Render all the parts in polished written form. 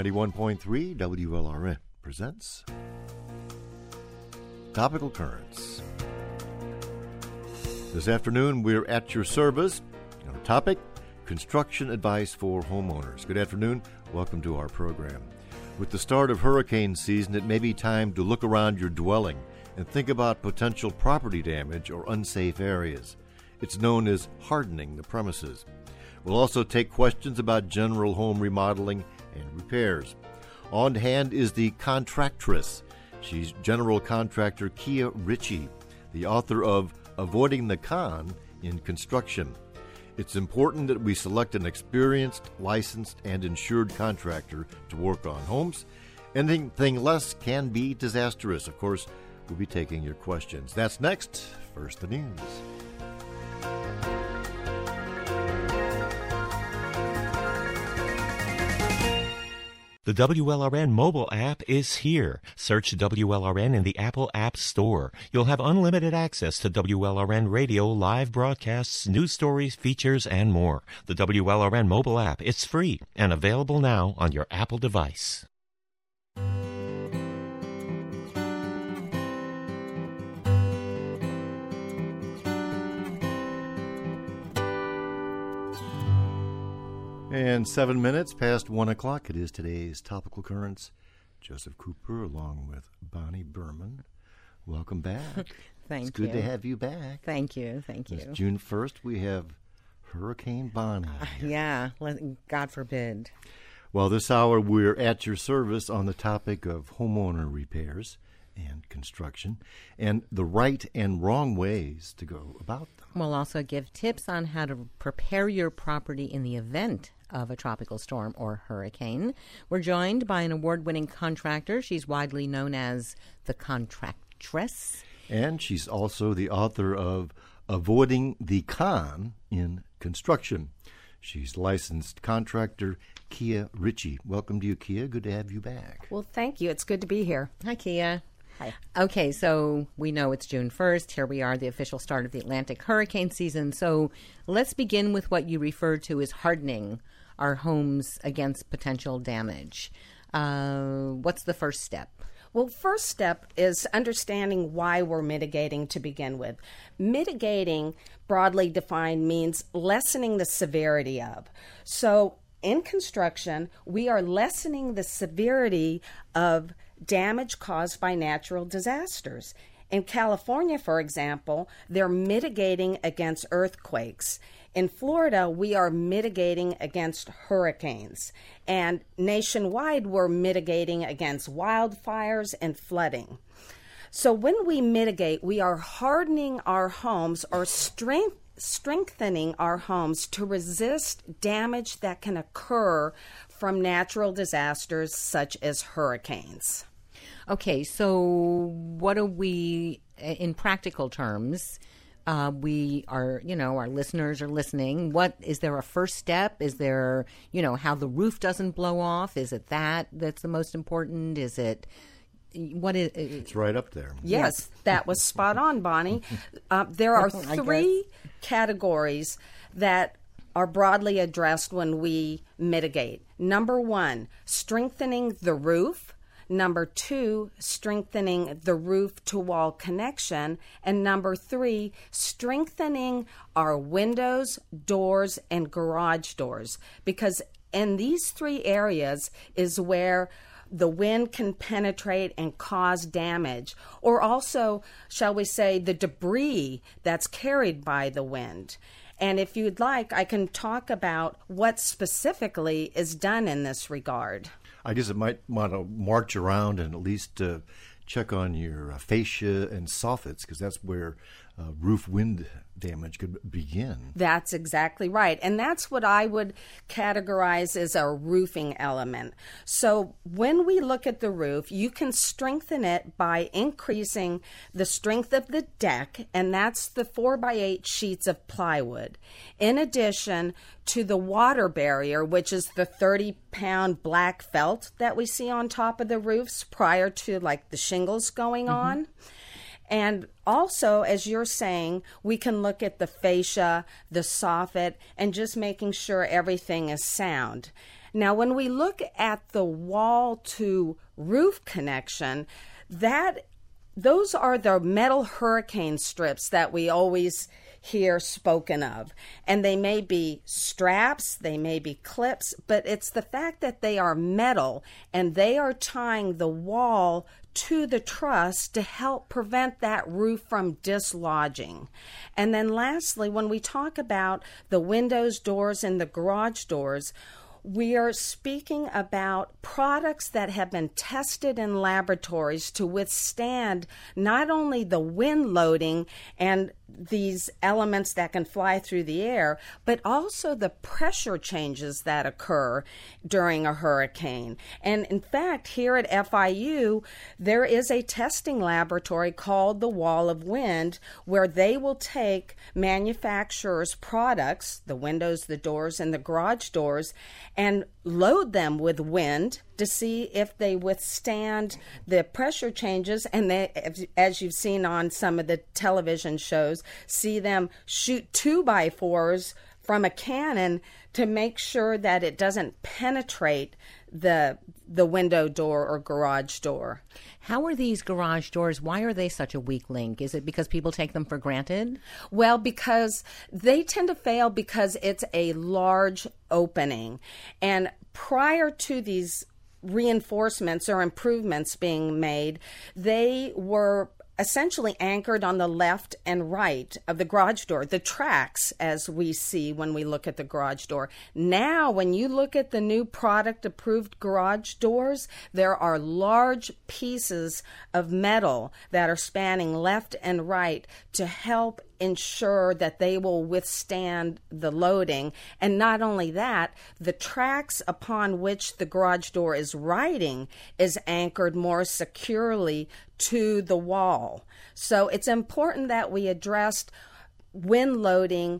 91.3 WLRN presents Topical Currents. This afternoon, we're at your service. Our topic, construction advice for homeowners. Good afternoon. Welcome to our program. With the start of hurricane season, it may be time to look around your dwelling and think about potential property damage or unsafe areas. It's known as hardening the premises. We'll also take questions about general home remodeling and repairs. On hand is the contractress. She's general contractor Kia Ritchie, the author of Avoiding the Con in Construction. It's important that we select an experienced, licensed, and insured contractor to work on homes. Anything less can be disastrous. Of course, we'll be taking your questions. That's next. First, the news. The WLRN mobile app is here. Search WLRN in the Apple App Store. You'll have unlimited access to WLRN radio, live broadcasts, news stories, features, and more. The WLRN mobile app, it's free and available now on your Apple device. And 7 minutes past 1 o'clock, it is today's Topical Currents. Joseph Cooper along with Bonnie Berman. Welcome back. Thank you. It's good to have you back. Thank you. It's June 1st, we have Hurricane Bonnie. Yeah, God forbid. Well, this hour we're at your service on the topic of homeowner repairs and construction and the right and wrong ways to go about them. We'll also give tips on how to prepare your property in the event of a tropical storm or hurricane. We're joined by an award-winning contractor. She's widely known as the Contractress. And she's also the author of Avoiding the Con in Construction. She's licensed contractor Kia Ritchie. Welcome to you, Kia. Good to have you back. Well, thank you. It's good to be here. Hi, Kia. Hi. Okay, so we know it's June 1st. Here we are, the official start of the Atlantic hurricane season. So let's begin with what you refer to as hardening our homes against potential damage. What's the first step? Well, first step is understanding why we're mitigating to begin with. Mitigating, broadly defined, means lessening the severity of. So in construction, we are lessening the severity of damage caused by natural disasters. In California, for example, they're mitigating against earthquakes. In Florida, we are mitigating against hurricanes. And nationwide, we're mitigating against wildfires and flooding. So when we mitigate, we are hardening our homes or strengthening our homes to resist damage that can occur from natural disasters such as hurricanes. Okay, so what are we, in practical terms, we are, our listeners are listening. Is there a first step? Is there, how the roof doesn't blow off? Is it that's the most important? Is it, what is it? It's right up there. Yes, that was spot on, Bonnie. There are three categories that are broadly addressed when we mitigate. Number one, strengthening the roof. Number two, strengthening the roof-to-wall connection. And number three, strengthening our windows, doors, and garage doors. Because in these three areas is where the wind can penetrate and cause damage, or also, shall we say, the debris that's carried by the wind. And if you'd like, I can talk about what specifically is done in this regard. I guess it might want to march around and at least check on your fascia and soffits, because that's where roof wind damage could begin. That's exactly right. And that's what I would categorize as a roofing element. So when we look at the roof, you can strengthen it by increasing the strength of the deck, and that's the 4x8 sheets of plywood. In addition to the water barrier, which is the 30-pound black felt that we see on top of the roofs prior to like the shingles going on. And also, as you're saying, we can look at the fascia, the soffit, and just making sure everything is sound. Now, when we look at the wall to roof connection, those are the metal hurricane strips that we always hear spoken of. And they may be straps, they may be clips, but it's the fact that they are metal and they are tying the wall to the truss to help prevent that roof from dislodging. And then lastly, when we talk about the windows, doors, and the garage doors, we are speaking about products that have been tested in laboratories to withstand not only the wind loading and these elements that can fly through the air, but also the pressure changes that occur during a hurricane. And in fact, here at FIU, there is a testing laboratory called the Wall of Wind, where they will take manufacturers' products, the windows, the doors, and the garage doors, and load them with wind to see if they withstand the pressure changes. And they, as you've seen on some of the television shows, see them shoot 2x4s from a cannon to make sure that it doesn't penetrate the window door or garage door. How are these garage doors, why are they such a weak link? Is it because people take them for granted? Well, because they tend to fail because it's a large opening. And prior to these reinforcements or improvements being made, they were essentially anchored on the left and right of the garage door, the tracks as we see when we look at the garage door. Now, when you look at the new product approved garage doors, there are large pieces of metal that are spanning left and right to help ensure that they will withstand the loading. And not only that, the tracks upon which the garage door is riding is anchored more securely to the wall. So it's important that we address wind loading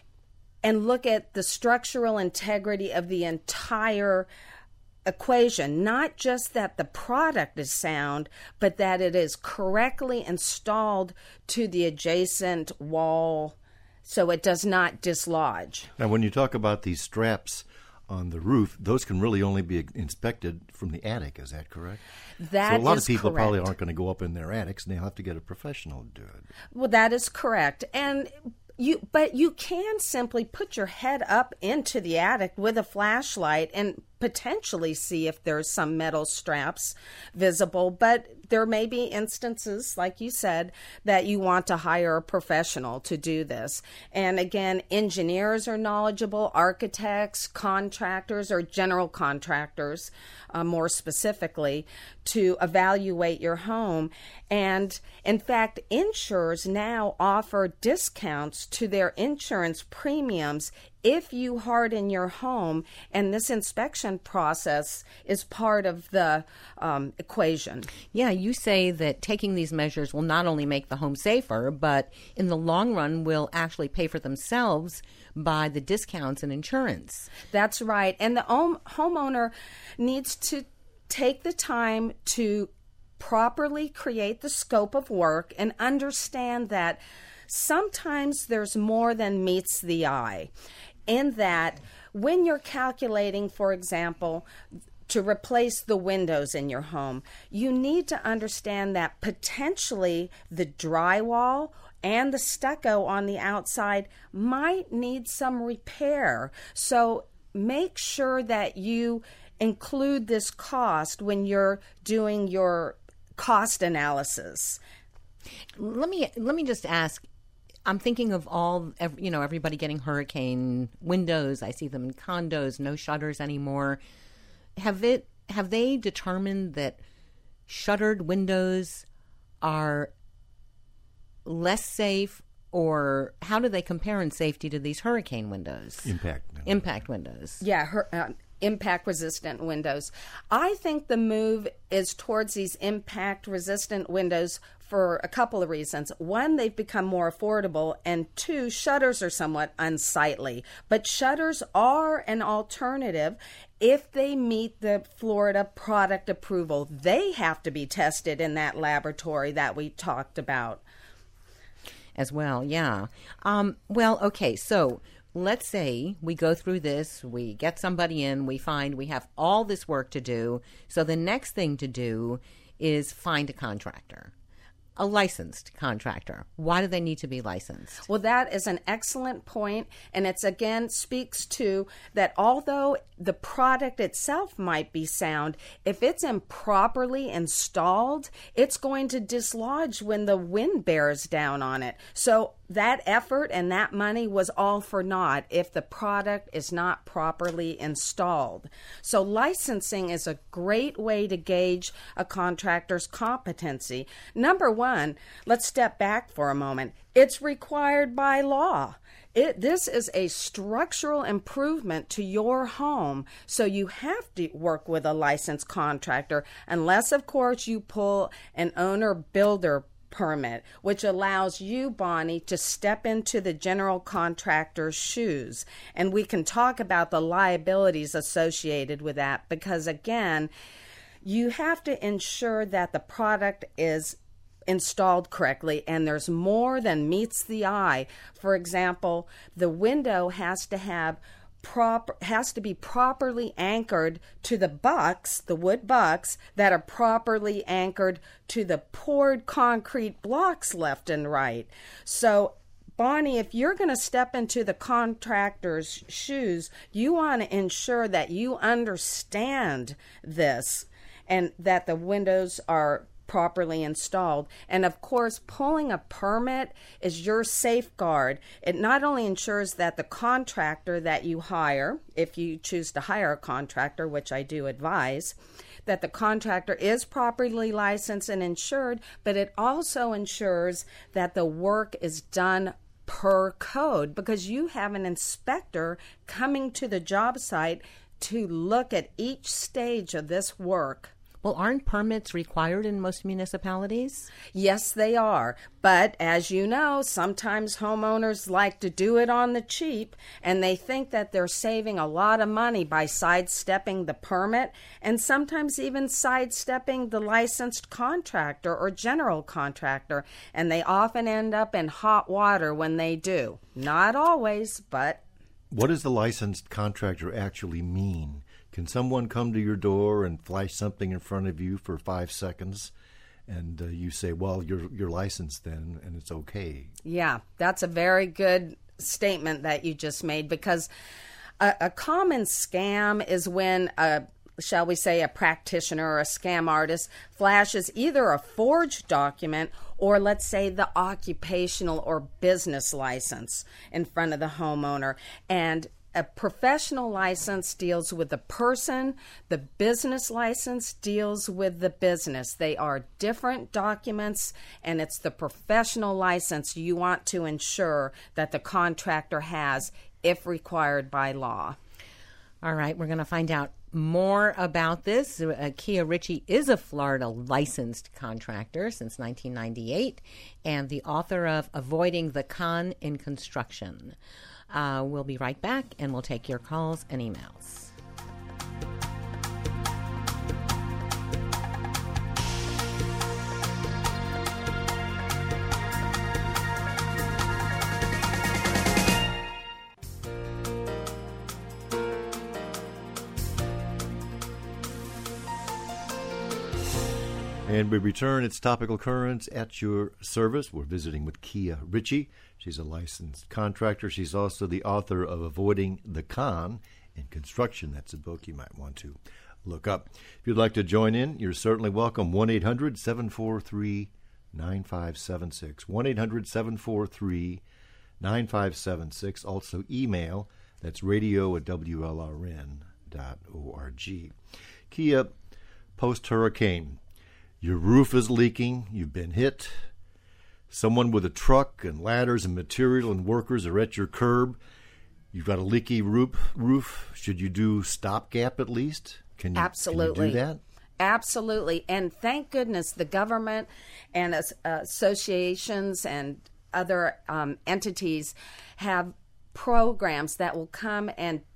and look at the structural integrity of the entire equation, not just that the product is sound, but that it is correctly installed to the adjacent wall so it does not dislodge. Now, when you talk about these straps on the roof, those can really only be inspected from the attic, is that correct? That so a lot is of people correct. probably aren't going to go up in their attics, and they'll have to get a professional to do it. Well, that is correct. And but you can simply put your head up into the attic with a flashlight and potentially see if there's some metal straps visible. But there may be instances, like you said, that you want to hire a professional to do this. And again, engineers are knowledgeable, architects, contractors, or general contractors, more specifically, to evaluate your home. And in fact, insurers now offer discounts to their insurance premiums if you harden your home, and this inspection process is part of the equation. Yeah, you say that taking these measures will not only make the home safer, but in the long run will actually pay for themselves by the discounts in insurance. That's right. And the homeowner needs to take the time to properly create the scope of work and understand that sometimes there's more than meets the eye. In that, when you're calculating, for example, to replace the windows in your home, you need to understand that potentially the drywall and the stucco on the outside might need some repair. So make sure that you include this cost when you're doing your cost analysis. Let me just ask, I'm thinking of everybody getting hurricane windows. I see them in condos, no shutters anymore. Have they determined that shuttered windows are less safe, or how do they compare in safety to these hurricane windows? Impact windows. Yeah, impact-resistant windows. I think the move is towards these impact-resistant windows for a couple of reasons. One, they've become more affordable, and two, shutters are somewhat unsightly. But shutters are an alternative if they meet the Florida product approval. They have to be tested in that laboratory that we talked about. As well, yeah. Okay, so let's say we go through this, we get somebody in, we find we have all this work to do. So the next thing to do is find a contractor. A licensed contractor. Why do they need to be licensed? Well, that is an excellent point, and it's again speaks to that although the product itself might be sound, if it's improperly installed, it's going to dislodge when the wind bears down on it. So that effort and that money was all for naught if the product is not properly installed. So licensing is a great way to gauge a contractor's competency. Number one, let's step back for a moment. It's required by law. This is a structural improvement to your home, so you have to work with a licensed contractor, unless, of course, you pull an owner-builder permit, which allows you, Bonnie, to step into the general contractor's shoes. And we can talk about the liabilities associated with that because, again, you have to ensure that the product is installed correctly and there's more than meets the eye. For example, the window has to be properly anchored to the bucks, the wood bucks, that are properly anchored to the poured concrete blocks left and right. So, Bonnie, if you're going to step into the contractor's shoes, you want to ensure that you understand this and that the windows are properly installed. And of course, pulling a permit is your safeguard. It not only ensures that the contractor that you hire, if you choose to hire a contractor, which I do advise, that the contractor is properly licensed and insured, but it also ensures that the work is done per code because you have an inspector coming to the job site to look at each stage of this work. Well, aren't permits required in most municipalities? Yes, they are. But as you know, sometimes homeowners like to do it on the cheap, and they think that they're saving a lot of money by sidestepping the permit and sometimes even sidestepping the licensed contractor or general contractor, and they often end up in hot water when they do. Not always, but... What does the licensed contractor actually mean? Can someone come to your door and flash something in front of you for 5 seconds, and you say, "Well, you're licensed then, and it's okay"? Yeah, that's a very good statement that you just made because a common scam is when shall we say, a practitioner or a scam artist flashes either a forged document or, let's say, the occupational or business license in front of the homeowner. And a professional license deals with the person. The business license deals with the business. They are different documents, and it's the professional license you want to ensure that the contractor has if required by law. All right, we're going to find out more about this. Kia Ritchie is a Florida licensed contractor since 1998 and the author of Avoiding the Con in Construction. We'll be right back, and we'll take your calls and emails. And we return. It's Topical Currents at your service. We're visiting with Kia Ritchie. She's a licensed contractor. She's also the author of Avoiding the Con in Construction. That's a book you might want to look up. If you'd like to join in, you're certainly welcome. 1-800-743-9576. 1-800-743-9576. Also email. That's radio@WLRN.org. Kia, post-hurricane. Your roof is leaking. You've been hit. Someone with a truck and ladders and material and workers are at your curb. You've got a leaky roof. Should you do stopgap at least? Absolutely. Can you do that? Absolutely. And thank goodness the government and associations and other entities have programs that will come and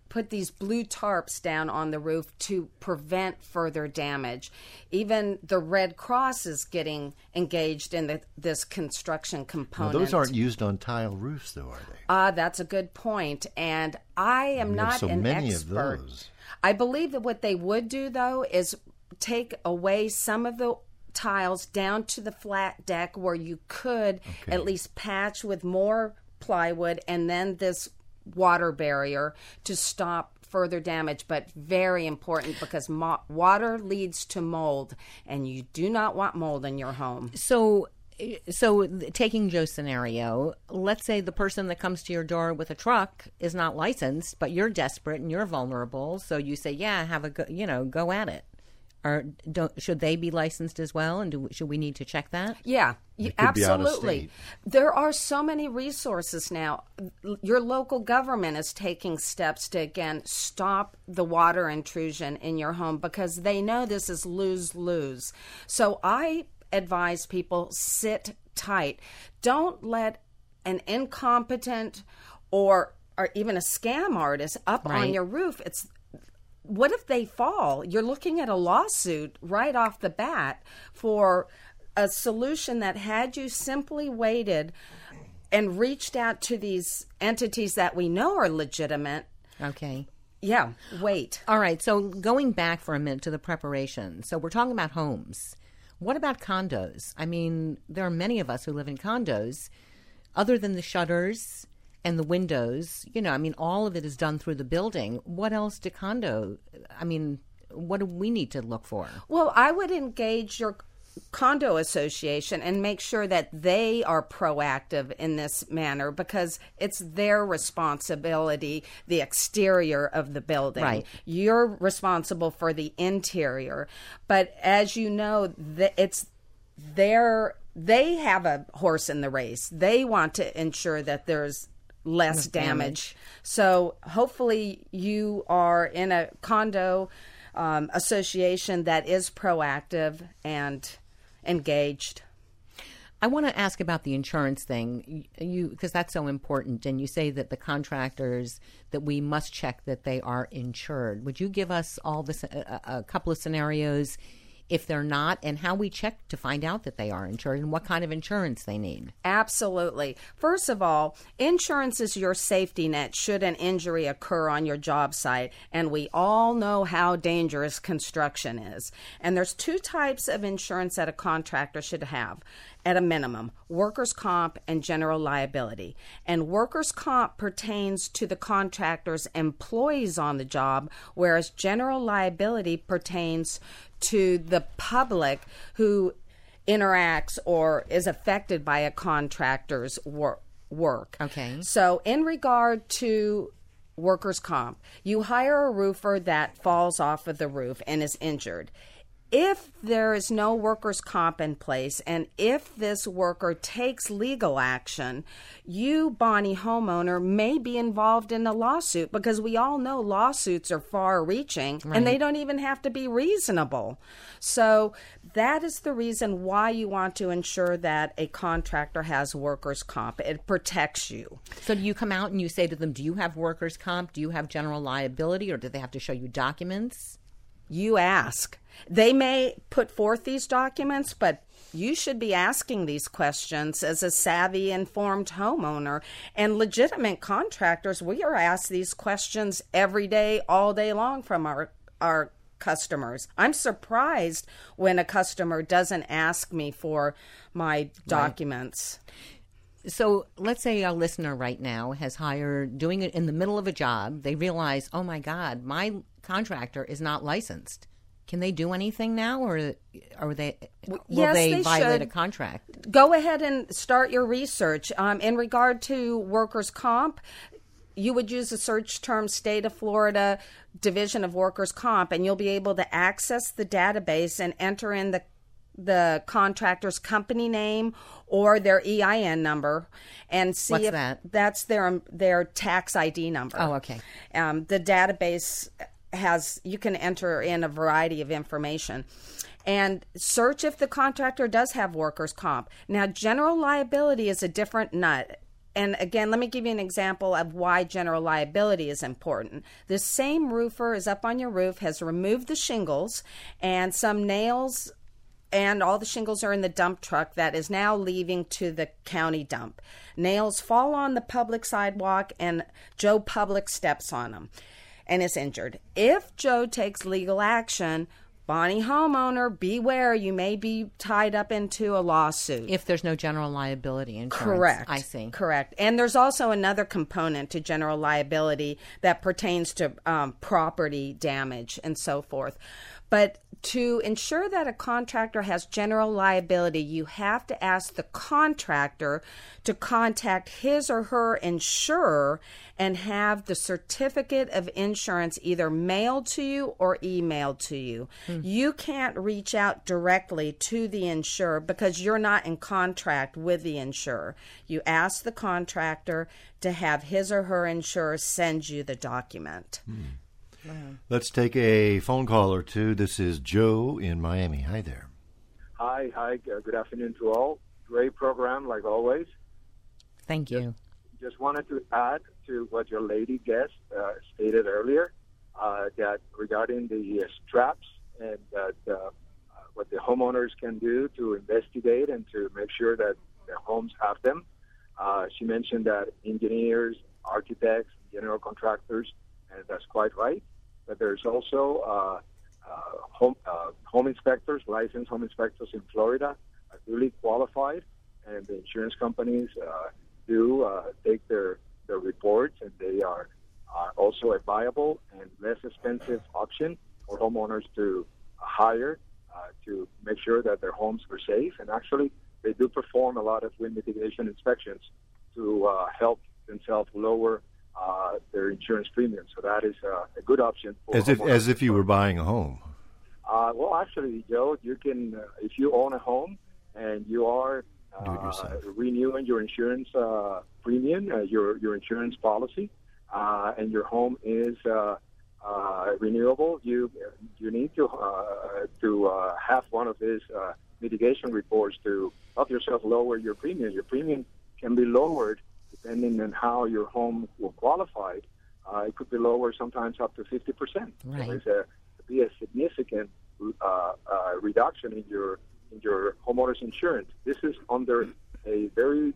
put these blue tarps down on the roof to prevent further damage. Even the Red Cross is getting engaged in this construction component. Now, those aren't used on tile roofs, though, are they? That's a good point. And I am not so an many expert. Of those. I believe that what they would do, though, is take away some of the tiles down to the flat deck where you could at least patch with more plywood and then this water barrier to stop further damage. But very important, because water leads to mold, and you do not want mold in your home. So taking Joe's scenario, let's say the person that comes to your door with a truck is not licensed, but you're desperate and you're vulnerable. So you say, yeah, have a go at it. Or should they be licensed as well? And should we need to check that? Yeah, absolutely. Be there are so many resources now. Your local government is taking steps to, again, stop the water intrusion in your home, because they know this is lose-lose. So I advise people, sit tight. Don't let an incompetent or even a scam artist up on your roof. What if they fall? You're looking at a lawsuit right off the bat for a solution that, had you simply waited and reached out to these entities that we know are legitimate. Okay. Yeah, wait. All right, so going back for a minute to the preparation. So we're talking about homes. What about condos? I mean, there are many of us who live in condos. Other than the shutters and the windows, all of it is done through the building. What else do what do we need to look for? Well, I would engage your condo association and make sure that they are proactive in this manner, because it's their responsibility, the exterior of the building. Right. You're responsible for the interior. But as you know, they have a horse in the race. They want to ensure that there's less damage. So hopefully you are in a condo association that is proactive and engaged. I want to ask about the insurance thing, because that's so important. And you say that the contractors, that we must check that they are insured. Would you give us all this a couple of scenarios if they're not, and how we check to find out that they are insured and what kind of insurance they need? Absolutely. First of all, insurance is your safety net should an injury occur on your job site. And we all know how dangerous construction is. And there's two types of insurance that a contractor should have at a minimum: workers' comp and general liability. And workers' comp pertains to the contractor's employees on the job, whereas general liability pertains to the public who interacts or is affected by a contractor's work. Okay. So in regard to workers' comp, you hire a roofer that falls off of the roof and is injured. If there is no workers' comp in place, and if this worker takes legal action, you, Bonnie homeowner, may be involved in a lawsuit, because we all know lawsuits are far-reaching, and they don't even have to be reasonable. So that is the reason why you want to ensure that a contractor has workers' comp. It protects you. So do you come out and you say to them, do you have workers' comp? Do you have general liability? Or do they have to show you documents? You ask. They may put forth these documents, but you should be asking these questions as a savvy, informed homeowner. And legitimate contractors, we are asked these questions every day, all day long from our customers. I'm surprised when a customer doesn't ask me for my documents. So let's say a listener right now has doing it in the middle of a job. They realize, oh my God, my contractor is not licensed. Can they do anything now, or will they violate a contract? Go ahead and start your research. In regard to workers' comp, you would use the search term State of Florida Division of Workers' Comp, and you'll be able to access the database and enter in the contractor's company name or their EIN number, and see What's if that? That's their tax ID number. Oh, okay. The database you can enter in a variety of information and search if the contractor does have workers' comp. Now, general liability is a different nut. And again, let me give you an example of why general liability is important. This same roofer is up on your roof, has removed the shingles and some nails, and all the shingles are in the dump truck that is now leaving to the county dump. Nails fall on the public sidewalk, and Joe Public steps on them and is injured. If Joe takes legal action, Bonnie homeowner, beware, you may be tied up into a lawsuit. If there's no general liability insurance. Correct. I see. Correct. And there's also another component to general liability that pertains to property damage and so forth. But to ensure that a contractor has general liability, you have to ask the contractor to contact his or her insurer and have the certificate of insurance either mailed to you or emailed to you. You can't reach out directly to the insurer because you're not in contract with the insurer. You ask the contractor to have his or her insurer send you the document. Let's take a phone call or two. This is Joe in Miami. Hi there. Hi. Good afternoon to all. Great program, like always. Thank you. Just wanted to add to what your lady guest stated earlier, that regarding the straps and what the homeowners can do to investigate and to make sure that their homes have them. She mentioned that engineers, architects, general contractors, and that's quite right. But there's also home inspectors, licensed home inspectors in Florida, are duly qualified, and the insurance companies do take their reports, and they are also a viable and less expensive option for homeowners to hire to make sure that their homes are safe. And actually, they do perform a lot of wind mitigation inspections to help themselves lower their insurance premium. So that is a good option for as if you were buying a home. Well, actually, Joe, you can if you own a home and you are renewing your insurance premium, your insurance policy, and your home is renewable, you need to have one of these mitigation reports to help yourself lower your premium. Your premium can be lowered depending on how your home will qualify. It could be lower sometimes up to 50%. Right. So there's be a significant reduction in your homeowner's insurance. This is under a very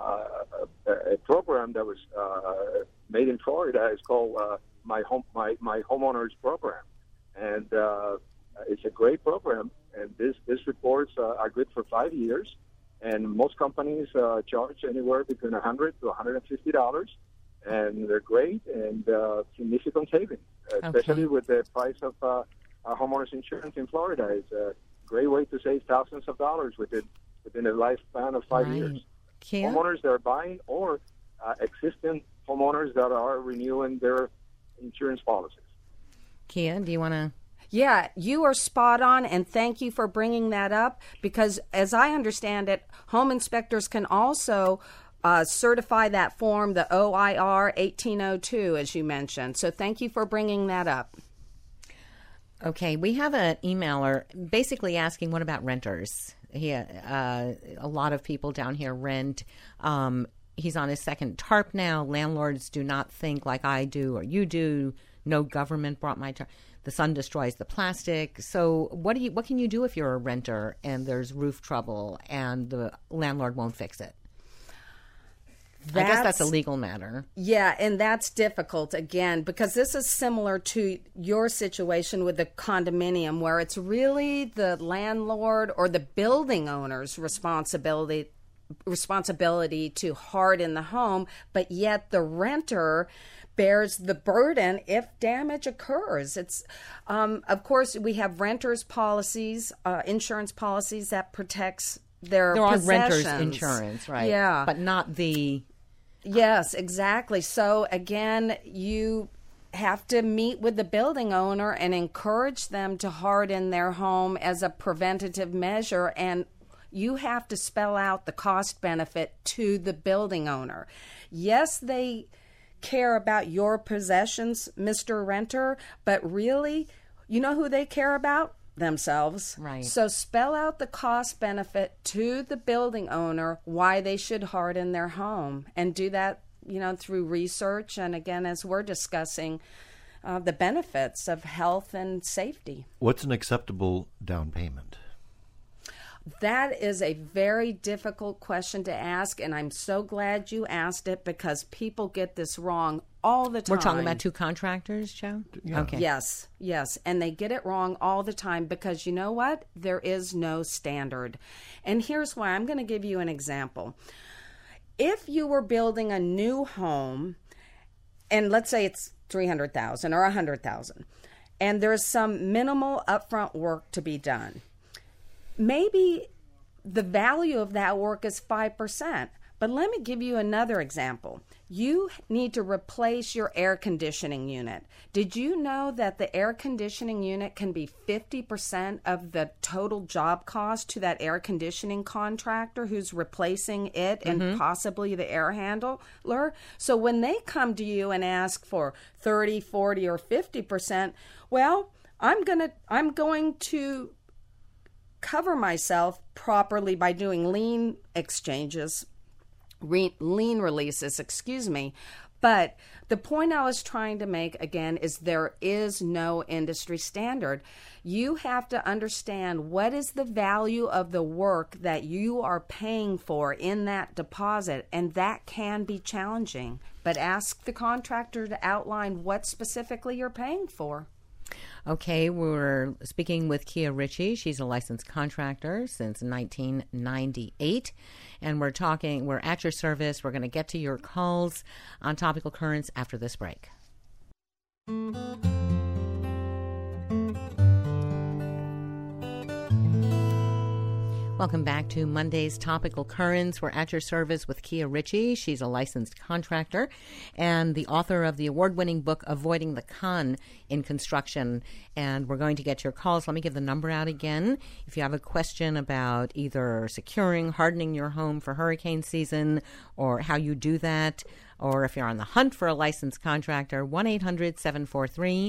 a program that was made in Florida. It's called My Homeowners Program, and it's a great program. And these reports are good for 5 years. And most companies charge anywhere between $100 to $150, and they're great and significant savings, especially with the price of homeowners insurance in Florida. It's a great way to save thousands of dollars within a lifespan of 5 years. Kia? Homeowners that are buying or existing homeowners that are renewing their insurance policies. Kia, do you want to? Yeah, you are spot on, and thank you for bringing that up, because as I understand it, home inspectors can also certify that form, the OIR 1802, as you mentioned. So thank you for bringing that up. Okay, we have an emailer basically asking, what about renters? A lot of people down here rent. He's on his second TARP now. Landlords do not think like I do or you do. No government brought my TARP. The sun destroys the plastic. So what can you do if you're a renter and there's roof trouble and the landlord won't fix it? I guess that's a legal matter. Yeah, and that's difficult, again, because this is similar to your situation with the condominium, where it's really the landlord or the building owner's responsibility to harden the home, but yet the renter bears the burden if damage occurs. It's, of course, we have renters' policies, insurance policies that protects their possessions. There are renters' insurance, right? Yeah. But not the... Yes, exactly. So, again, you have to meet with the building owner and encourage them to harden their home as a preventative measure, and you have to spell out the cost benefit to the building owner. Yes, they care about your possessions, Mr. Renter, but really, you know who they care about? themselves. Right. So spell out the cost benefit to the building owner why they should harden their home, and do that, through research. And again, as we're discussing, the benefits of health and safety. What's an acceptable down payment? That is a very difficult question to ask, and I'm so glad you asked it, because people get this wrong all the time. We're talking about two contractors, Joe? Yeah. Okay. Yes. And they get it wrong all the time, because you know what? There is no standard. And here's why. I'm going to give you an example. If you were building a new home, and let's say it's $300,000 or $100,000, and there's some minimal upfront work to be done, maybe the value of that work is 5%. But let me give you another example. You need to replace your air conditioning unit. Did you know that the air conditioning unit can be 50% of the total job cost to that air conditioning contractor who's replacing it and possibly the air handler? So when they come to you and ask for 30, 40, or 50%, well, I'm going to cover myself properly by doing lien releases, But the point I was trying to make, again, is there is no industry standard. You have to understand what is the value of the work that you are paying for in that deposit, and that can be challenging. But ask the contractor to outline what specifically you're paying for. Okay, we're speaking with Kia Ritchie. She's a licensed contractor since 1998. And we're at your service. We're going to get to your calls on Topical Currents after this break. Welcome back to Monday's Topical Currents. We're at your service with Kia Ritchie. She's a licensed contractor and the author of the award-winning book, Avoiding the Con in Construction. And we're going to get your calls. Let me give the number out again. If you have a question about either securing, hardening your home for hurricane season, or how you do that, or if you're on the hunt for a licensed contractor, 1-800-743-9576,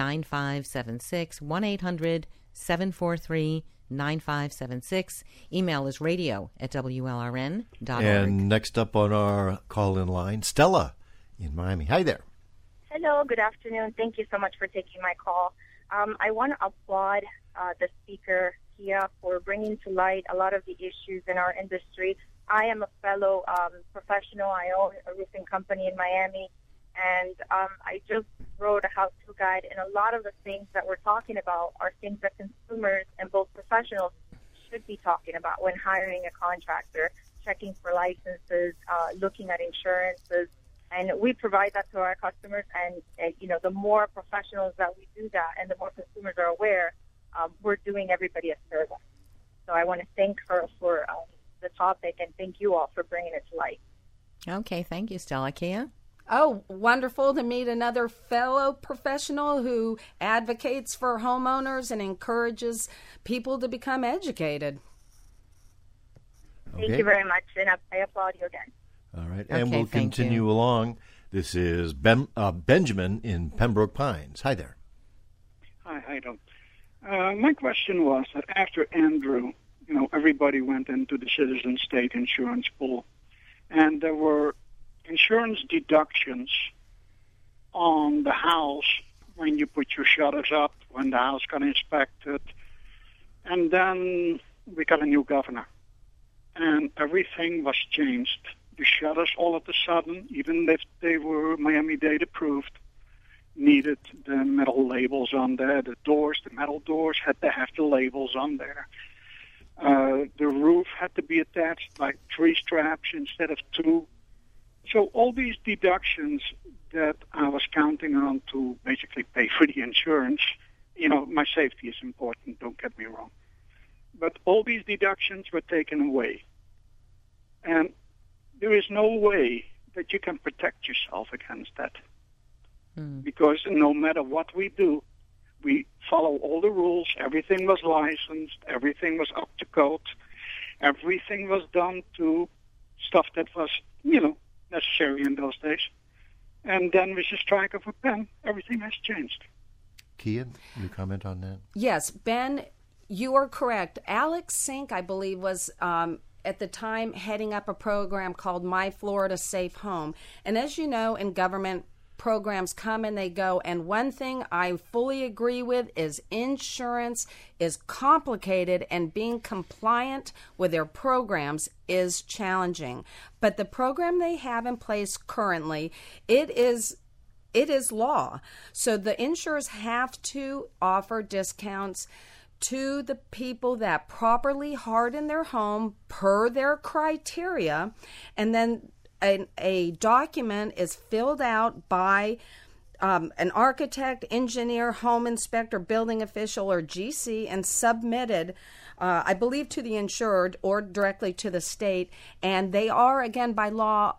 1-800-743-9576. 9576. Email is radio@WLRN.org. And next up on our call-in line, Stella in Miami. Hi there. Hello, good afternoon. Thank you so much for taking my call. I want to applaud the speaker, Kia, for bringing to light a lot of the issues in our industry. I am a fellow professional. I own a roofing company in Miami, and I just wrote a how-to guide, and a lot of the things that we're talking about are things that consumers and both professionals should be talking about when hiring a contractor, checking for licenses, looking at insurances, and we provide that to our customers. And the more professionals that we do that, and the more consumers are aware, we're doing everybody a service. So I want to thank her for the topic, and thank you all for bringing it to light. Okay, thank you, Stella. Kia? Oh, wonderful to meet another fellow professional who advocates for homeowners and encourages people to become educated. Thank you very much, and I applaud you again. All right, Okay, and we'll thank continue you. along. This is Benjamin in Pembroke Pines. Hi there. Hi, how you doing? My question was that after Andrew, everybody went into the Citizen State Insurance Pool, and there were insurance deductions on the house when you put your shutters up, when the house got inspected. And then we got a new governor, and everything was changed. The shutters all of a sudden, even if they were Miami-Dade approved, needed the metal labels on there. The metal doors had to have the labels on there. The roof had to be attached like 3 straps instead of 2. So all these deductions that I was counting on to basically pay for the insurance, my safety is important, don't get me wrong. But all these deductions were taken away. And there is no way that you can protect yourself against that. Because no matter what we do, we follow all the rules. Everything was licensed. Everything was up to code. Everything was done to stuff that was, necessary in those days. And then with a strike of a pen, everything has changed. Kia, you comment on that? Yes, Ben, you are correct. Alex Sink, I believe, was at the time heading up a program called My Florida Safe Home. And as you know, in government, programs come and they go, and one thing I fully agree with is insurance is complicated, and being compliant with their programs is challenging. But the program they have in place currently, it is law. So the insurers have to offer discounts to the people that properly harden their home per their criteria, and then a document is filled out by an architect, engineer, home inspector, building official, or GC, and submitted, I believe, to the insured or directly to the state. And they are, again, by law,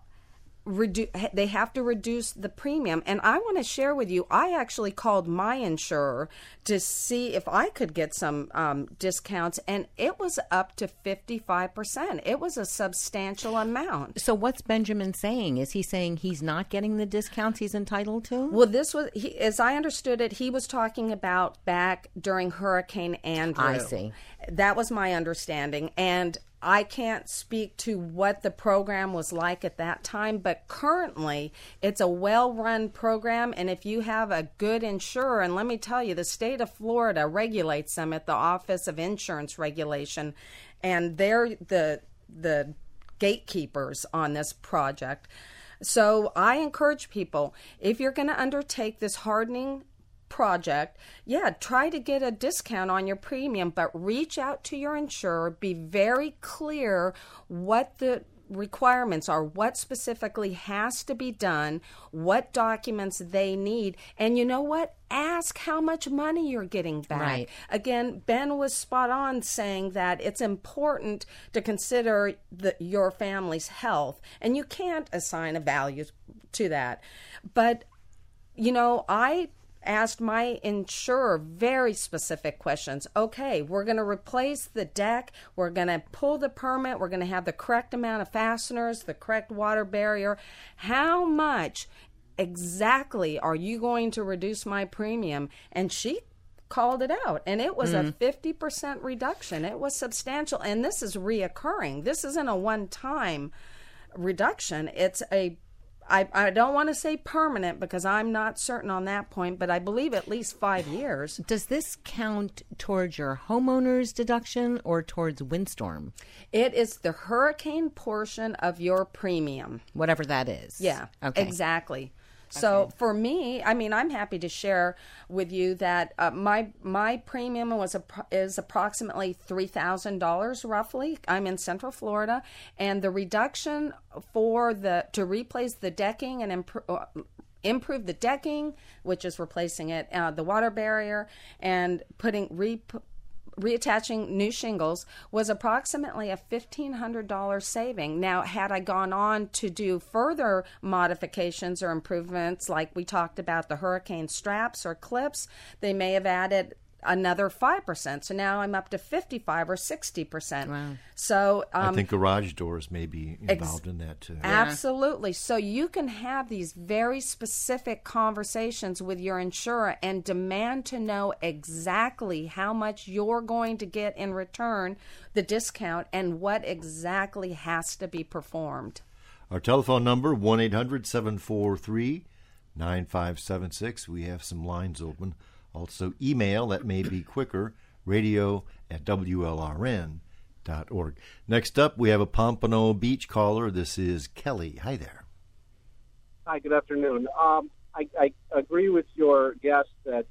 they have to reduce the premium. And I want to share with you, I actually called my insurer to see if I could get some discounts, and it was up to 55%. It was a substantial amount. So what's Benjamin saying? Is he saying he's not getting the discounts he's entitled to? Well, this was, as I understood it, he was talking about back during Hurricane Andrew. I see. That was my understanding. And I can't speak to what the program was like at that time, but currently it's a well-run program, and if you have a good insurer, and let me tell you, the state of Florida regulates them at the Office of Insurance Regulation, and they're the gatekeepers on this project. So I encourage people, if you're going to undertake this hardening project, try to get a discount on your premium, but reach out to your insurer, be very clear what the requirements are, what specifically has to be done, what documents they need, and you know what? Ask how much money you're getting back. Right. Again, Ben was spot on saying that it's important to consider your family's health, and you can't assign a value to that. But, I asked my insurer very specific questions. Okay, we're going to replace the deck. We're going to pull the permit. We're going to have the correct amount of fasteners, the correct water barrier. How much exactly are you going to reduce my premium? And she called it out, and it was a 50% reduction. It was substantial, and this is reoccurring. This isn't a one-time reduction. It's I don't want to say permanent because I'm not certain on that point, but I believe at least 5 years. Does this count towards your homeowner's deduction or towards windstorm? It is the hurricane portion of your premium. Whatever that is. Yeah, okay. Exactly. So for me, I'm happy to share with you that my premium is approximately $3,000 roughly. I'm in Central Florida, and the reduction to replace the decking and improve the decking, which is replacing it, the water barrier, and reattaching new shingles, was approximately a $1,500 saving. Now, had I gone on to do further modifications or improvements, like we talked about the hurricane straps or clips, they may have added another 5%. So now I'm up to 55 or 60%. Wow. So I think garage doors may be involved in that too. Absolutely. So you can have these very specific conversations with your insurer and demand to know exactly how much you're going to get in return, the discount, and what exactly has to be performed. Our telephone number, 1-800-743-9576. We have some lines open. Also, email, that may be quicker, radio@WLRN.org. Next up, we have a Pompano Beach caller. This is Kelly. Hi there. Hi, good afternoon. I agree with your guest that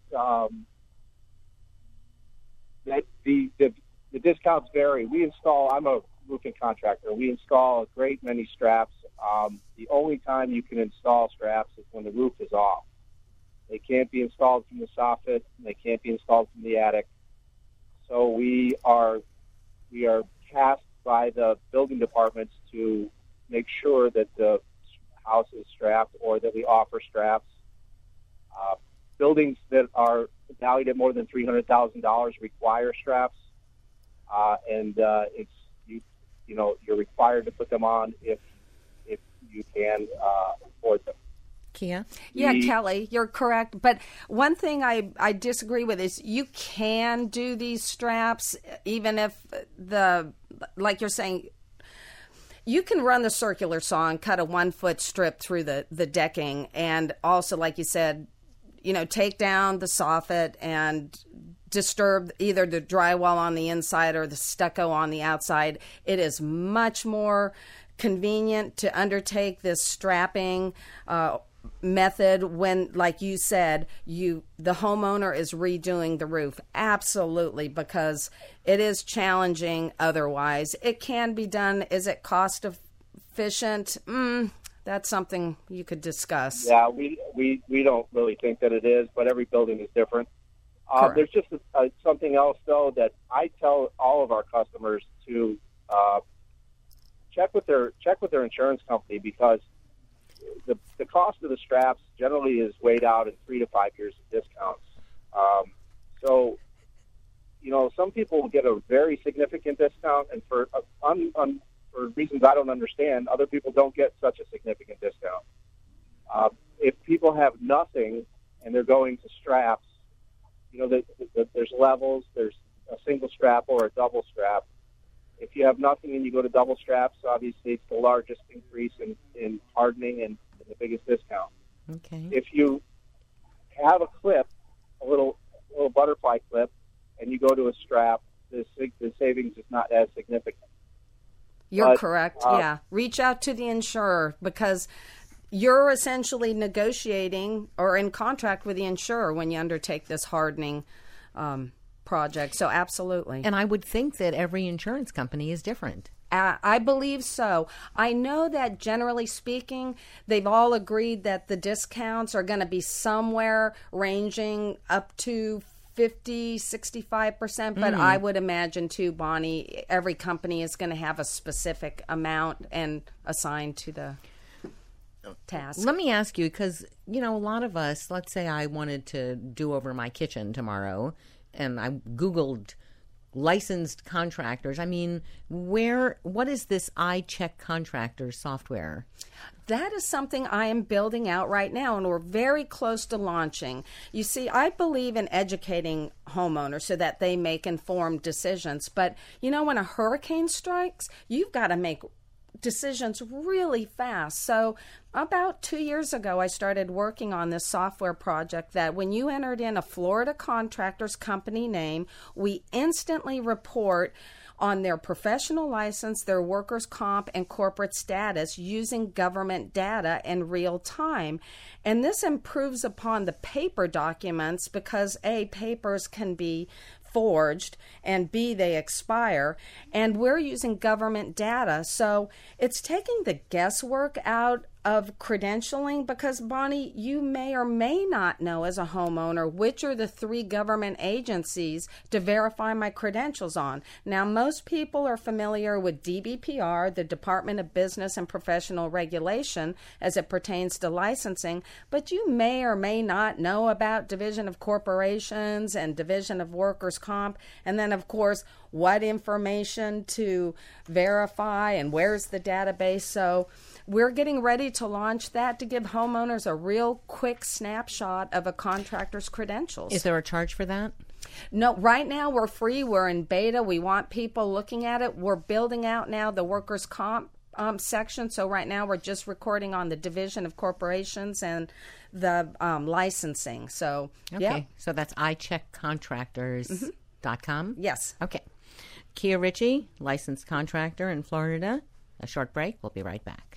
that the discounts vary. I'm a roofing contractor. We install a great many straps. The only time you can install straps is when the roof is off. They can't be installed from the soffit. They can't be installed from the attic. So we are tasked by the building departments to make sure that the house is strapped or that we offer straps. Buildings that are valued at more than $300,000 require straps, and you're required to put them on if you can afford them. Kia? Yeah, Kelly, you're correct. But one thing I disagree with is you can do these straps even if like you're saying, you can run the circular saw and cut a 1-foot strip through the decking, and also, like you said, take down the soffit and disturb either the drywall on the inside or the stucco on the outside. It is much more convenient to undertake this strapping method when, like you said, the homeowner is redoing the roof. Absolutely, because it is challenging otherwise. It can be done. Is it cost efficient? That's something you could discuss. Yeah, we don't really think that it is, but every building is different. There's just something else, though, that I tell all of our customers to check with their insurance company, because the cost of the straps generally is weighed out in 3 to 5 years of discounts. So, some people will get a very significant discount, and for reasons I don't understand, other people don't get such a significant discount. If people have nothing and they're going to straps, there's levels. There's a single strap or a double strap. If you have nothing and you go to double straps, obviously it's the largest increase in hardening and the biggest discount. Okay. If you have a clip, a little butterfly clip, and you go to a strap, the savings is not as significant. You're correct, yeah. Reach out to the insurer, because you're essentially negotiating or in contract with the insurer when you undertake this hardening project. So absolutely. And I would think that every insurance company is different. I believe so. I know that generally speaking, they've all agreed that the discounts are going to be somewhere ranging up to 50, 65%, but I would imagine too, Bonnie, every company is going to have a specific amount and assigned to the task. Let me ask you, because, a lot of us, let's say I wanted to do over my kitchen tomorrow, and I Googled licensed contractors. I mean, what is this iCheck Contractor software? That is something I am building out right now, and we're very close to launching. You see, I believe in educating homeowners so that they make informed decisions. But, when a hurricane strikes, you've got to make decisions really fast. So about 2 years ago, I started working on this software project that when you entered in a Florida contractor's company name, we instantly report on their professional license, their workers' comp, and corporate status using government data in real time. And this improves upon the paper documents because, A, papers can be forged, and B, they expire, and we're using government data. So it's taking the guesswork out of credentialing, because, Bonnie, you may or may not know as a homeowner which are the 3 government agencies to verify my credentials on. Now, most people are familiar with DBPR, the Department of Business and Professional Regulation, as it pertains to licensing, but you may or may not know about Division of Corporations and Division of Workers' Comp, and then, of course, what information to verify and where's the database. So we're getting ready to launch that to give homeowners a real quick snapshot of a contractor's credentials. Is there a charge for that? No, right now we're free. We're in beta. We want people looking at it. We're building out now the workers' comp section. So right now we're just recording on the Division of Corporations and the licensing. So, okay. Yeah. So that's iCheckContractors.com? Yes. Okay. Kia Ritchie, licensed contractor in Florida. A short break. We'll be right back.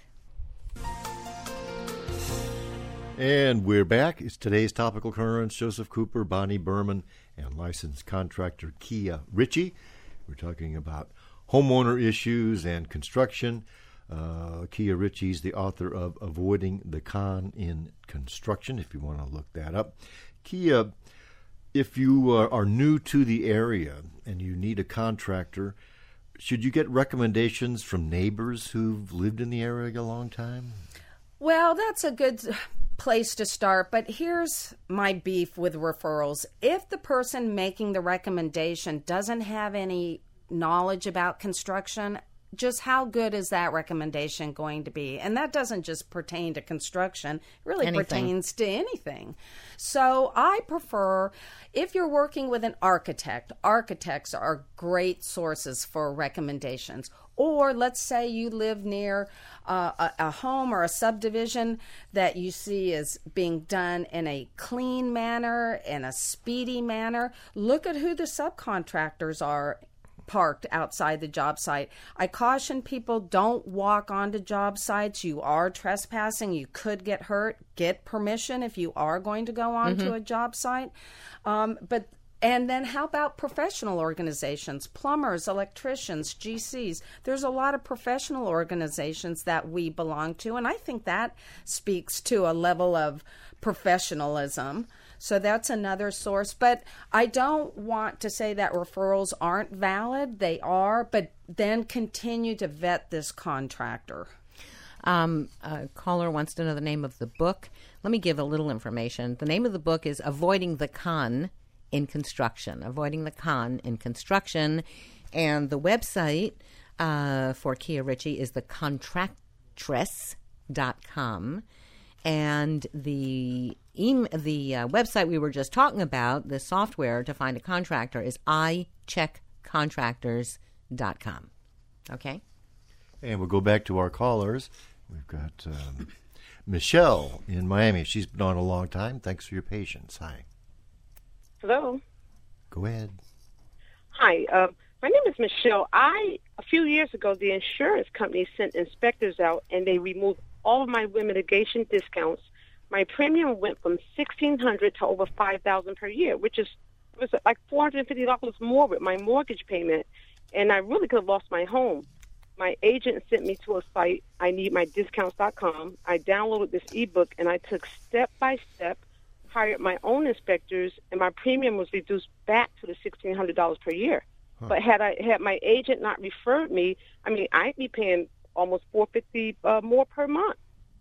And we're back. It's today's topical currents. Joseph Cooper, Bonnie Berman, and licensed contractor Kia Ritchie. We're talking about homeowner issues and construction. Kia Ritchie's the author of Avoiding the Con in Construction, if you want to look that up. Kia, if you are new to the area and you need a contractor, should you get recommendations from neighbors who've lived in the area a long time? Well, that's a good place to start, but here's my beef with referrals. If the person making the recommendation doesn't have any knowledge about construction, just how good is that recommendation going to be? And that doesn't just pertain to construction. It really pertains to anything. So I prefer, if you're working with an architect, architects are great sources for recommendations. Or let's say you live near a home or a subdivision that you see is being done in a clean manner, in a speedy manner. Look at who the subcontractors are parked outside the job site. I caution people, don't walk onto job sites. You are trespassing. You could get hurt. Get permission if you are going to go onto a job site. And then how about professional organizations, plumbers, electricians, GCs? There's a lot of professional organizations that we belong to, and I think that speaks to a level of professionalism. So that's another source. But I don't want to say that referrals aren't valid. They are, but then continue to vet this contractor. A caller wants to know the name of the book. Let me give a little information. The name of the book is Avoiding the Con in Construction. Avoiding the Con in Construction. And the website for Kia Ritchie is thecontractress.com. And the website we were just talking about, the software to find a contractor, is iCheckContractors.com. Okay? And we'll go back to our callers. We've got Michelle in Miami. She's been on a long time. Thanks for your patience. Hi. Hello. Go ahead. Hi. My name is Michelle. A few years ago, the insurance company sent inspectors out, and they removed all of my mitigation discounts. My premium went from $1,600 to over $5,000 per year, which was like $450 more with my mortgage payment, and I really could have lost my home. My agent sent me to a site, IneedMyDiscounts.com. I downloaded this ebook, and I took step by step, hired my own inspectors, and my premium was reduced back to the $1,600 per year. Huh. But had my agent not referred me, I'd be paying almost $450 more per month.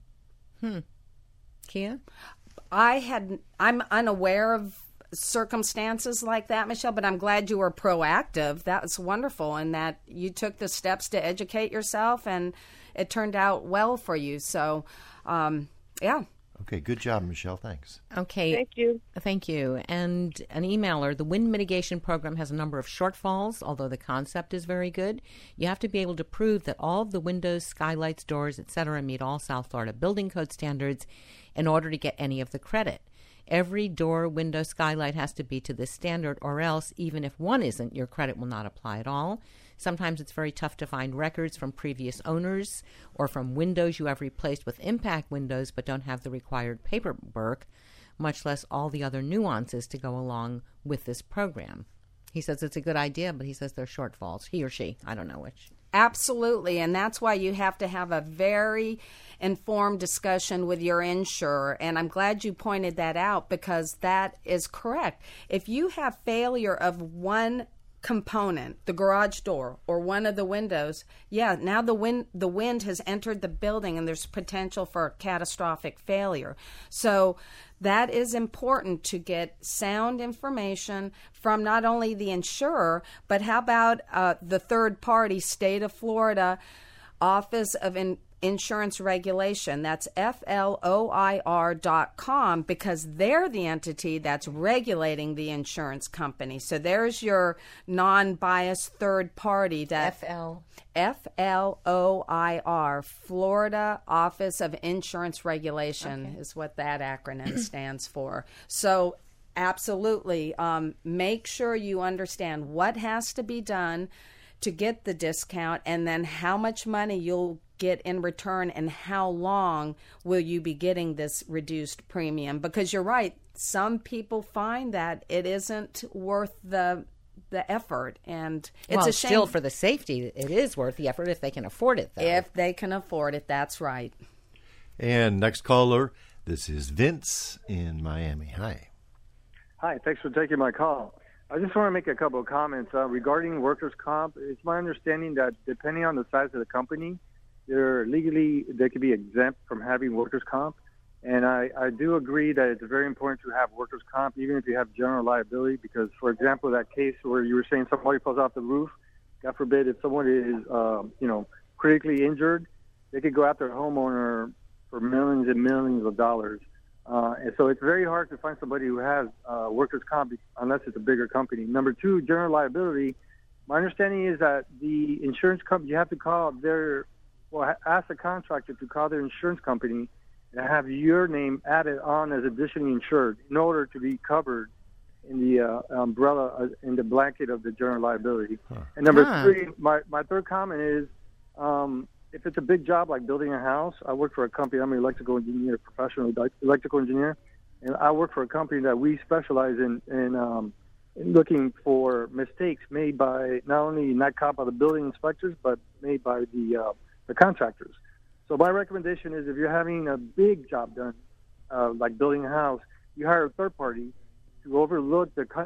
Kia? I'm unaware of circumstances like that, Michelle, but I'm glad you were proactive. That's wonderful, and that you took the steps to educate yourself, and it turned out well for you. So, yeah. Okay, good job, Michelle. Thanks. Okay. Thank you. Thank you. And an emailer, the wind mitigation program has a number of shortfalls, although the concept is very good. You have to be able to prove that all of the windows, skylights, doors, etc. meet all South Florida building code standards in order to get any of the credit. Every door, window, skylight has to be to this standard, or else, even if one isn't, your credit will not apply at all. Sometimes it's very tough to find records from previous owners or from windows you have replaced with impact windows but don't have the required paperwork, much less all the other nuances to go along with this program. He says it's a good idea, but he says there are shortfalls. He or she, I don't know which. Absolutely, and that's why you have to have a very informed discussion with your insurer, and I'm glad you pointed that out because that is correct. If you have failure of one component, the garage door or one of the windows, now the wind has entered the building and there's potential for catastrophic failure. So that is important to get sound information from not only the insurer, but how about the third party, State of Florida Office of Insurance Regulation. That's FLOIR.com, because they're the entity that's regulating the insurance company. So there's your non-biased third party. That FLOIR, Florida Office of Insurance Regulation, is what that acronym stands for. So absolutely, make sure you understand what has to be done to get the discount, and then how much money you'll get in return, and how long will you be getting this reduced premium. Because you're right, some people find that it isn't worth the effort, and it's a shame. Still, for the safety, it is worth the effort if they can afford it, though. If they can afford it, that's right. And next caller, this is Vince in Miami. Hi. Hi, thanks for taking my call. I just want to make a couple of comments regarding workers' comp. It's my understanding that depending on the size of the company, they could be exempt from having workers' comp. And I do agree that it's very important to have workers' comp, even if you have general liability, because, for example, that case where you were saying somebody falls off the roof, God forbid, if someone is, critically injured, they could go after a homeowner for millions and millions of dollars. And so it's very hard to find somebody who has workers' comp unless it's a bigger company. Number two, general liability. My understanding is that the insurance company, you have to ask the contractor to call their insurance company and have your name added on as additionally insured in order to be covered in the umbrella, in the blanket of the general liability. And number three, my third comment is, if it's a big job like building a house, I work for a company. I'm an electrical engineer, professional electrical engineer, and I work for a company that we specialize in looking for mistakes made by not only not caught by the building inspectors, but made by the contractors. So my recommendation is, if you're having a big job done, like building a house, you hire a third party to overlook the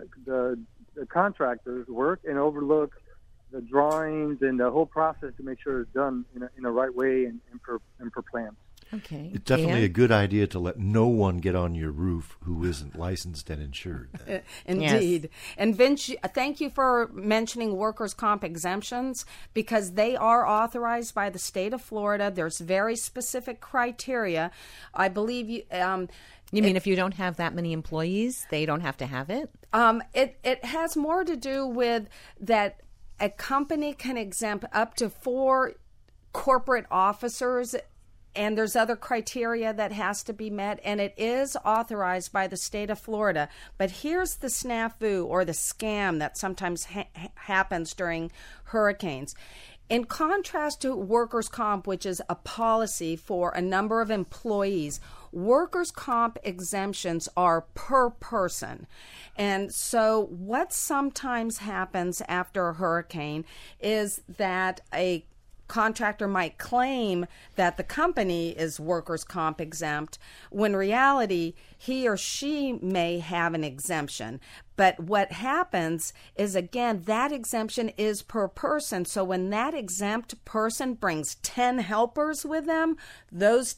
contractor's work and overlook the drawings and the whole process to make sure it's done in a right way and per plan. Okay. It's definitely a good idea to let no one get on your roof who isn't licensed and insured. Indeed. Yes. And Vince, thank you for mentioning workers' comp exemptions, because they are authorized by the state of Florida. There's very specific criteria. I believe you... You mean if you don't have that many employees, they don't have to have it? It has more to do with that a company can exempt up to 4 corporate officers, and there's other criteria that has to be met, and it is authorized by the state of Florida. But here's the snafu or the scam that sometimes happens during hurricanes. In contrast to workers' comp, which is a policy for a number of employees, workers' comp exemptions are per person. And so what sometimes happens after a hurricane is that a contractor might claim that the company is workers' comp exempt, when in reality he or she may have an exemption. But what happens is, again, that exemption is per person. So when that exempt person brings 10 helpers with them, those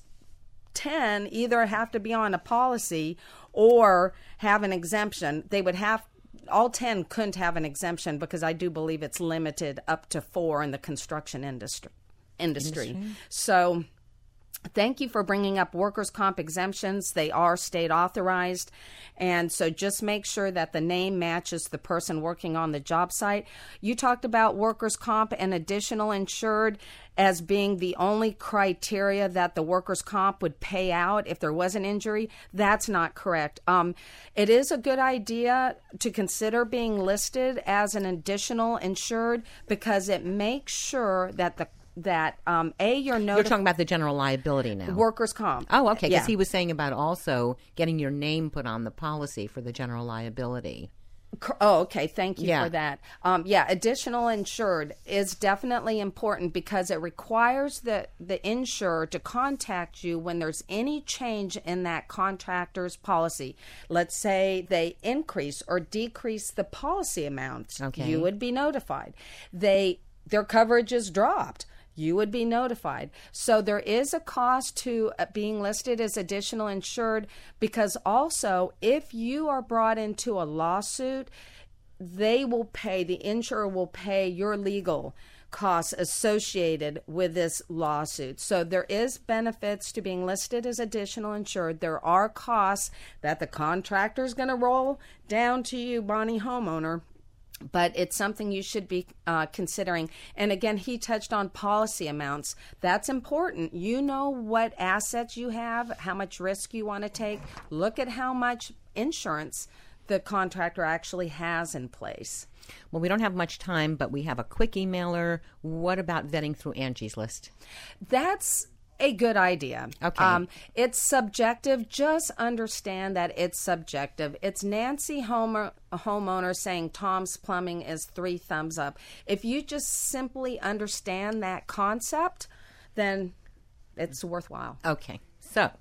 10 either have to be on a policy or have an exemption. They would have, all 10 couldn't have an exemption, because I do believe it's limited up to 4 in the construction industry. So thank you for bringing up workers' comp exemptions. They are state authorized. And so just make sure that the name matches the person working on the job site. You talked about workers' comp and additional insured as being the only criteria that the workers' comp would pay out if there was an injury. That's not correct. It is a good idea to consider being listed as an additional insured, because it makes sure that you're talking about the general liability now. Workers' comp. Oh, okay, because yeah. He was saying about also getting your name put on the policy for the general liability. Oh, okay. Thank you for that. Additional insured is definitely important, because it requires the insurer to contact you when there's any change in that contractor's policy. Let's say they increase or decrease the policy amounts. Okay. You would be notified. Their coverage is dropped. You would be notified. So there is a cost to being listed as additional insured, because also if you are brought into a lawsuit, the insurer will pay your legal costs associated with this lawsuit. So there is benefits to being listed as additional insured. There are costs that the contractor is going to roll down to you, Bonnie homeowner. But it's something you should be considering. And again, he touched on policy amounts. That's important. You know what assets you have, how much risk you want to take. Look at how much insurance the contractor actually has in place. Well, we don't have much time, but we have a quick emailer. What about vetting through Angie's List? That's a good idea. Okay. It's subjective. Just understand that it's subjective. It's Nancy homeowner saying Tom's Plumbing is 3 thumbs up. If you just simply understand that concept, then it's worthwhile. Okay. So,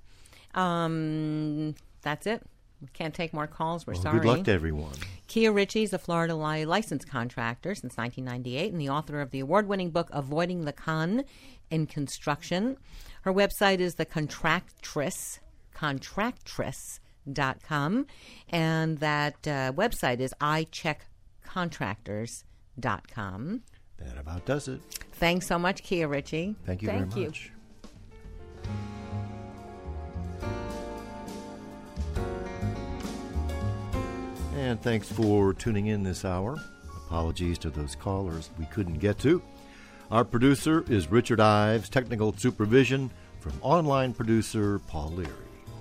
that's it. We can't take more calls. We're sorry. Good luck to everyone. Kia Ritchie is a Florida licensed contractor since 1998 and the author of the award-winning book Avoiding the Con in Construction. Her website is contractress.com, and that website is iCheckContractors.com. That about does it. Thanks so much, Kia Ritchie. Thank you very much. And thanks for tuning in this hour. Apologies to those callers we couldn't get to. Our producer is Richard Ives, technical supervision from online producer Paul Leary.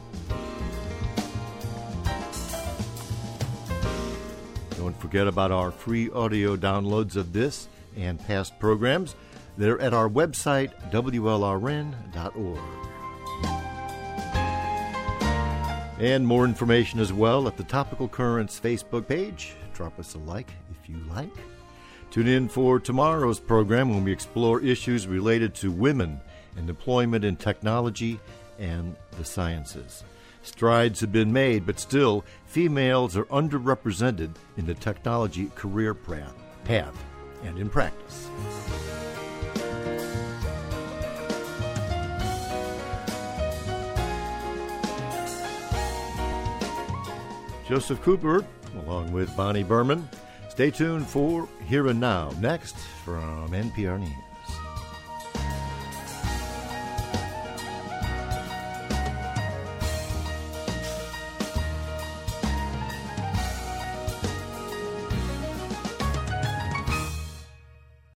Don't forget about our free audio downloads of this and past programs. They're at our website, WLRN.org. And more information as well at the Topical Currents Facebook page. Drop us a like if you like. Tune in for tomorrow's program when we explore issues related to women and employment in technology and the sciences. Strides have been made, but still, females are underrepresented in the technology career path and in practice. Joseph Cooper, along with Bonnie Berman. Stay tuned for Here and Now, next from NPR News.